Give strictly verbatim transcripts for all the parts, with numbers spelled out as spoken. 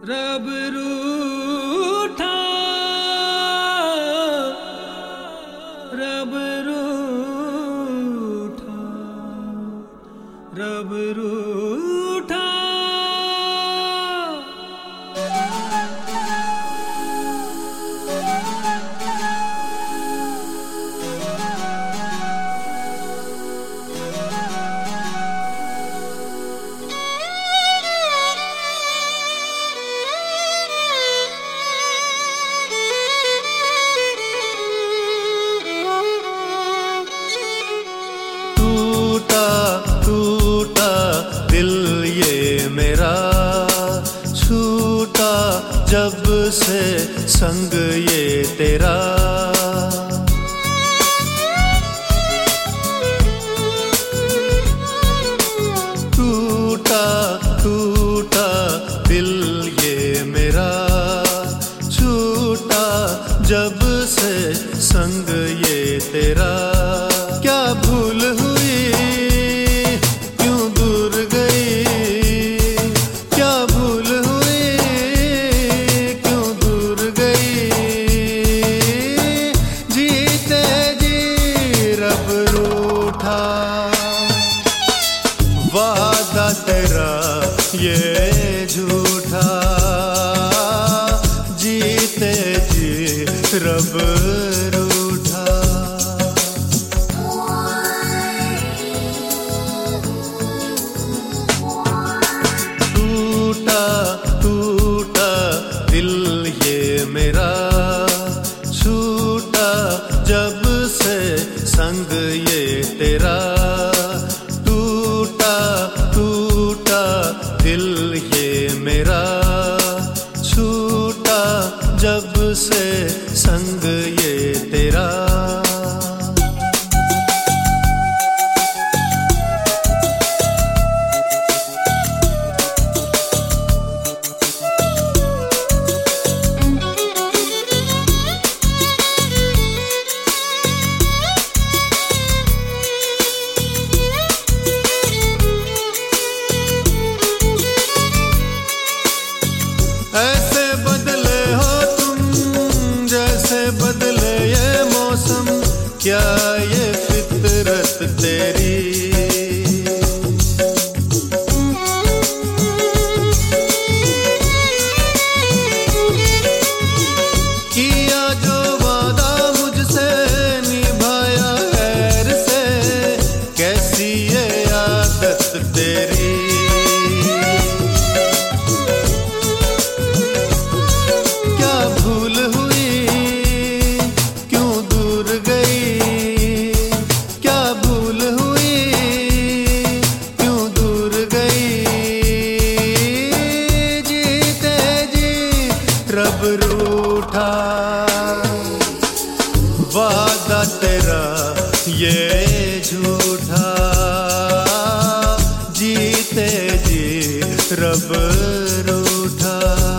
रब रूठा रब रूठा रब रूठा। टूटा दिल ये मेरा, छूटा जब से संग ये तेरा। टूटा टूटा दिल ये मेरा, छूटा जब से संग ये तेरा। क्या भूल हुई क्यों दूर गई, क्या भूल हुई क्यों दूर गई। जीते जी रब रूठा, वादा तेरा ये झूठा। जीते जी रब रूठा। टूटा टूटा दिल ये मेरा, छूटा जब से संग ये तेरा। टूटा टूटा दिल ये मेरा, छूटा जब से संग ये तेरा। ऐसे बदले हो तुम जैसे बदले ये मौसम, क्या ये फितरत तेरी। किया जो वादा मुझसे निभाया खैर से, कैसी ये आदत तेरी। भूल हुई क्यों दूर गई, क्या भूल हुई क्यों दूर गई। जीते जी रब रूठा, वादा तेरा ये झूठा। जीते जी रब रूठा।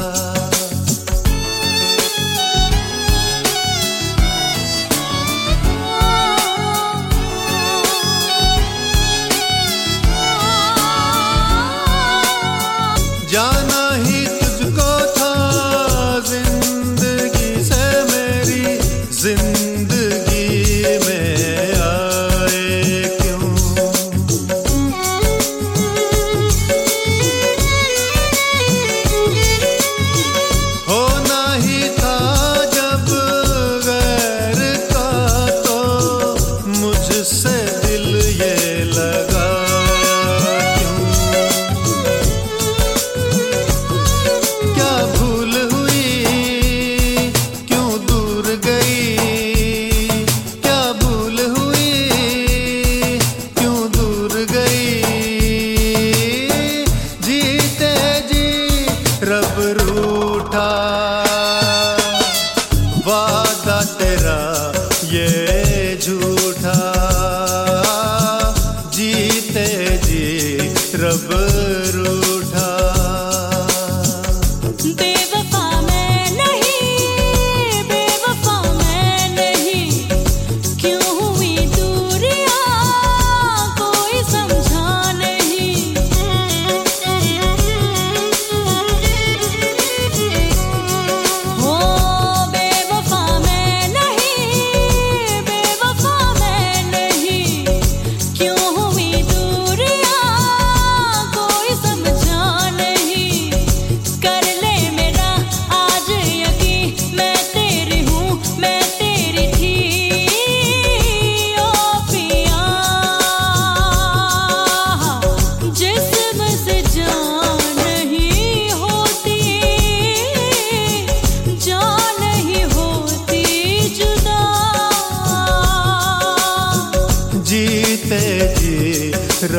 जाना ही तुझको था जिंदगी से मेरी, जिंदगी में आए क्यों।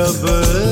जब